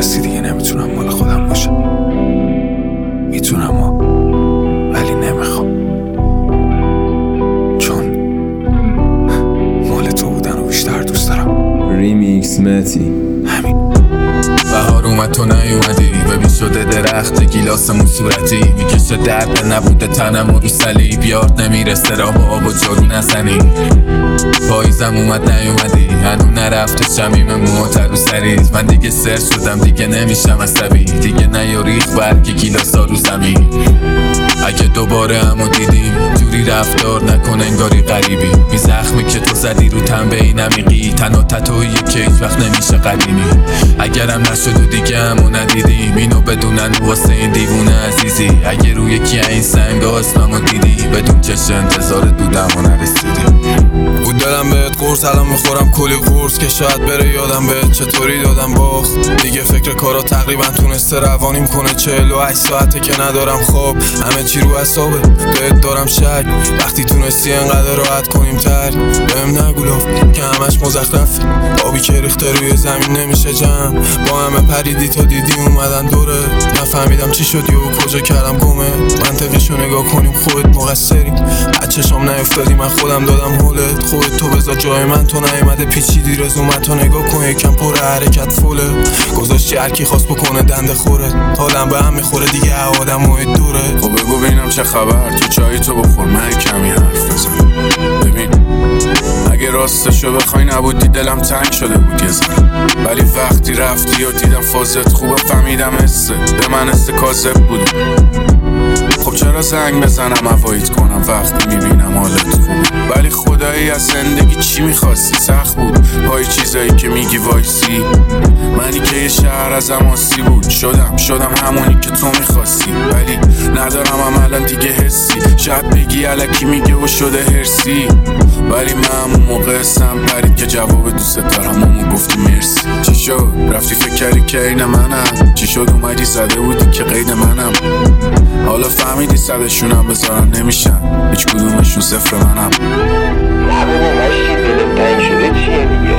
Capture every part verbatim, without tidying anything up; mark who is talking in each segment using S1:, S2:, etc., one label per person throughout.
S1: هستی دیگه نمیتونم مال خودم باشم. میتونم ها، ولی نمیخوام، چون مال تو بودن و بیشتر دوست دارم.
S2: ریمیکس متی.
S1: همین.
S3: بهار اومد تو نیومدی، ببین شده درخت گیلاسمون صورتی، میکشه درد نبوده تنم و رو صلیب، یاد نمیرسه راه با آب و جارو نزنی. پاییزم اومد نیومدی، هنو نرفته شمیم موتر رو سریت. من دیگه سر شدم، دیگه نمیشم عصبی، دیگه نیاریخ برگ گیلاسا رو زمین. اگه دوباره همو دیدیم جوری رفتار نکن انگاری غریبی، بی زخمی که تو زدی رو تنبهی نمیگی، تنها تتویی که هیچ وقت نمیشه قدیمی. اگرم نشد و دیگه همو ندیدیم، اینو بدونن واسه این دیوونه عزیزی. اگه روی یکی این سنگ اسممو دیدی، بدون چشه انتظار دودم و نرسیدی.
S4: بود دلم بهت قرص، الان میخورم کلی قرص که شاید بره یادم بهت چطوری دادم باخت. دیگه فکر کارا تقریبا تونسته روانیم کنه، چهل و هشت ساعته که ندارم خواب، همه چی رو حسابه. بهت دارم شک، وقتی تونستی انقدر راحت کنیم تر. بهم نگو لاف که همش مزخرف، آبی که ریخته روی زمین نمیشه جمع. با همه پریدی تا دیدی اومدن دوره، نفهمیدم چی شدی و کجا کردم گمه. منطقیشو نگاه کنیم خودت مقصری، از چشام نیفتادی من خودم دادم هولت. خودت تو بذار جای من، تو نیومده پیچیدی رزومت تو نگاه کن یکم پر حرکت فوله. گذاشتی هرکی خواست بکنه دنده خوره، حالم به هم میخوره دیگه آدم محیط دوره.
S5: خب بگو ببینم چه خبر، تو چایی تو بخور من کمی حرف بزن. ببین اگه راستشو بخوای نبودی دلم تنگ شده بود یه ذره، ولی وقتی رفتی و دیدم فازت خوبه فهمیدم حسه به من حس کاذب بود. خب چرا زنگ بزنم اوایت کنم وقتی میبینم حالت خوبه، ولی خدایی از زندگی چی میخواستی؟ سخت بود پای چیزایی که میگی وایسی. منی که یه شهر ازم آسی بود، شدم شدم همونی که تو میخواستی، ولی ندارم عملا دیگه حسی. شاید بگی الکی میگه و شده هرسی، ولی من همون موقع اسم پرید که جواب دوست دارم همون گفتی مرسی. چی شد رفتی فکر کردی که این منم؟ چی شد اومدی زده بودی که قید منم؟ حالا فهمیدی صدشونم بذارن نمیشن، هیچ کدومشون صفر منم.
S6: نه بابا مشتی دلت تنگ شده چیه دیگه؟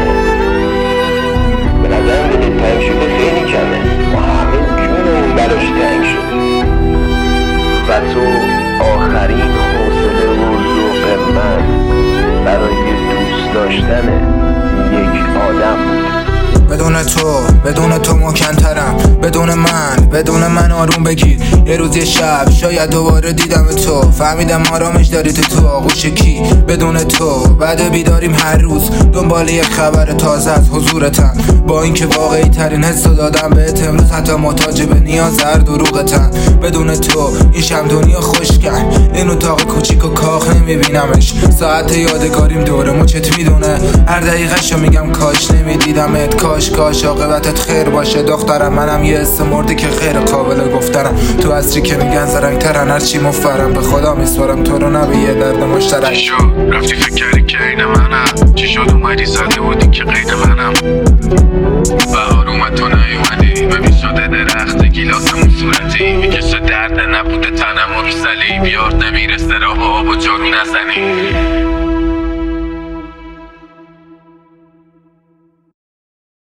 S6: به نظرم دلت تنگ شده خیلی کمه، ما همه جونمون براش تنگ شده و تو آخرین حوصله و ذوق من برای دوست داشتن یک آدم بود.
S7: بدون تو بدون تو مکنترم، بدون من بدون من آروم بگیر. یه روز یه شب شاید دوباره دیدم تو، فهمیدم آرامش داری تو تو آغوش کی. بدون تو بعد بیداریم هر روز دنبال یه خبر تازه از حضورتم، با اینکه واقعی ترین حسو دادم بهت امروز، حتی محتاج به نیاز هر دروغتم. بدون تو این شم دنیا خوشگل، این اتاق کوچیک و کاخ نمیبینمش. ساعت یادگاریم دوره مچت میدونه، هر دقیقه‌شو میگم کاش نمیدیدمت. کاش کاش عاقبتت خیر باشه دخترم، منم یه اسم مرده که خیر قابل گفترم. تو عصری که میگن زرنگ ترن هرچی مفرم، به خدا میسپارم تو رو نبی یه درد مشترک.
S5: چی شد رفتی فکر کردی که این منم؟ چی شد اومدی زده بودی که قید منم؟ بهار اومد تو نیومدی، ببین شده درخت گیلاسمون صورتی، میکشه درد نبوده تنم و رو صلیب، یاد نمیرسه راه با آب و جارو نزنی.